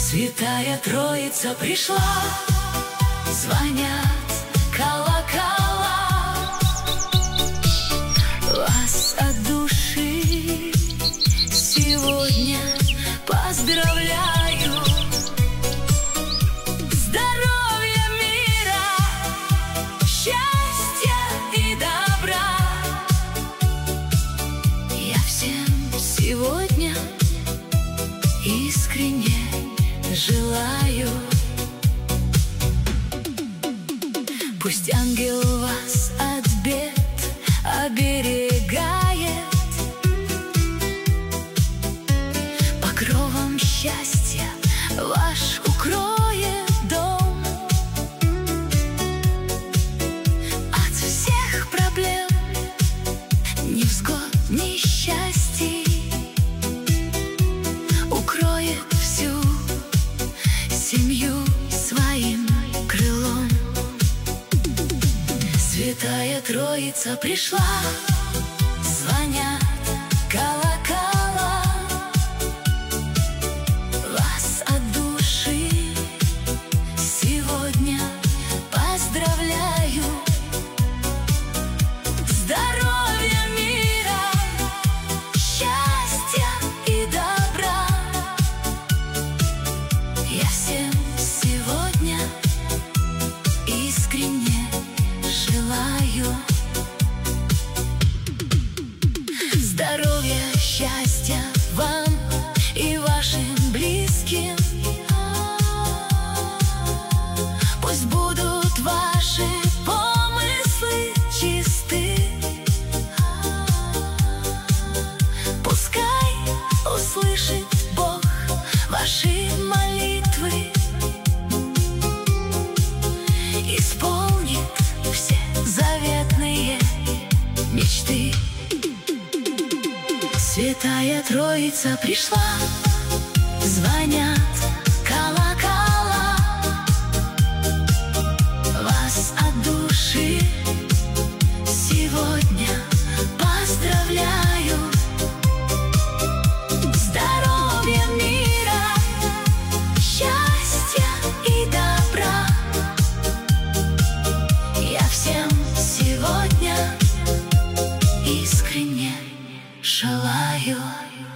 Святая Троица пришла, звонят колокола. Вас от души сегодня поздравляю. Здоровья, мира, счастья и добра я всем сегодня искренне желаю. Пусть ангел вас от бед оберегает, покровом счастья ваш укроет дом. От всех проблем, невзгод, несчастий укроет всю семью своим крылом. Святая Троица пришла, звонят колокола. Вас от души сегодня поздравляю. Здоровья, мира, счастья и добра я всем сегодня искренне желаю. Здоровья, счастья вам и вашим близким. Пусть будут ваши помыслы чисты. Пускай услышит Бог ваши молитвы, исполнит все заветные мечты. Святая Троица пришла, звонят колокола. Вас от души сегодня поздравляю. Здоровья, мира, счастья и добра я всем сегодня искренне желаю.